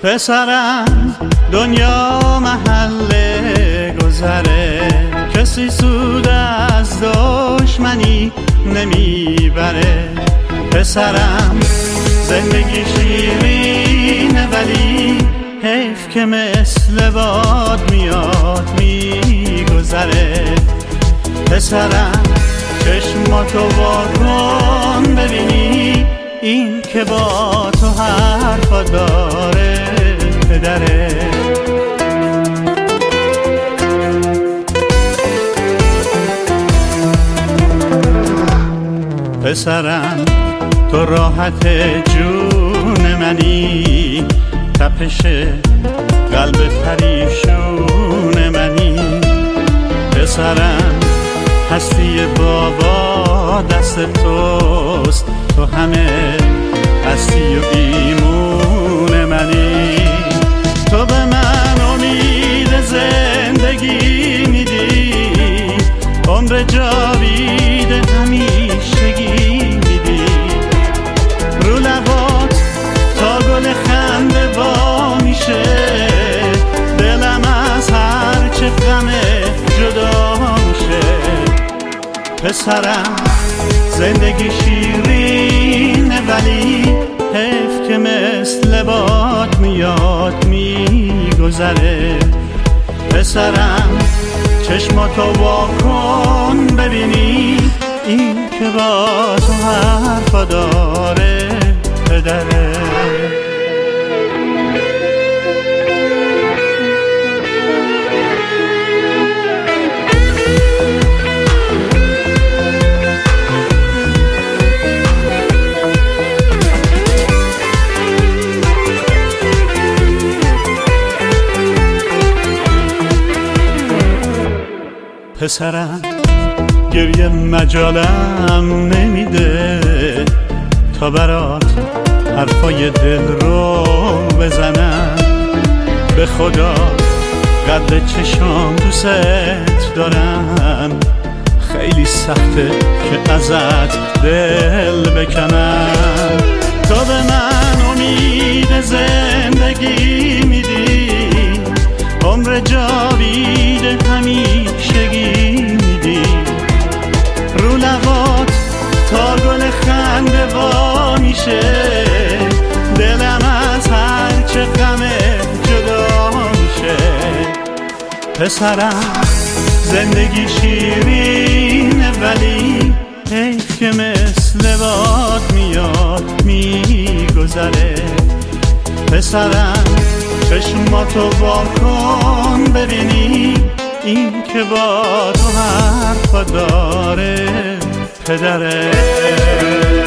پسرم دنیا محل گذره، کسی سود از دشمنی نمیبره. پسرم زندگی شیرینه ولی حیف که مثل باد میاد میگذره. پسرم چشماتو وا کن ببینی این که با تو حرفا داره پدره. پسرم تو راحت جون منی، تپش قلب پریشون منی. پسرم هستی بابا دست توست، تو همه هستی و ایمون منی. تو به من امید زندگی میدی، عمر جاوید همیشگی میدی. رو لبات تا گل خنده وا میشه، دلم از هر چه غمه جدا میشه. پسرم زندگی شیرینه ولی حیف که مثل باد میاد میگذره. پسرم چشماتو وا کن ببینی این که با تو حرفا داره پدره. پسرم گریه مجالم نمیده تا برات حرفای دل رو بزنم. به خدا قد چشام دوست دارم، خیلی سخته که ازت دل بکنم. تو به من امید زندگی میدی، عمر جاوید همیشگی میدی. رو لبات تا گل خنده وا میشه، دلم از هر چه غمه جدا میشه. پسرم زندگی شیرینه ولی حیف که مثل باد میاد میگذره. پسرم چشماتو وا کن ببینی این که با تو حرفا داره پدره.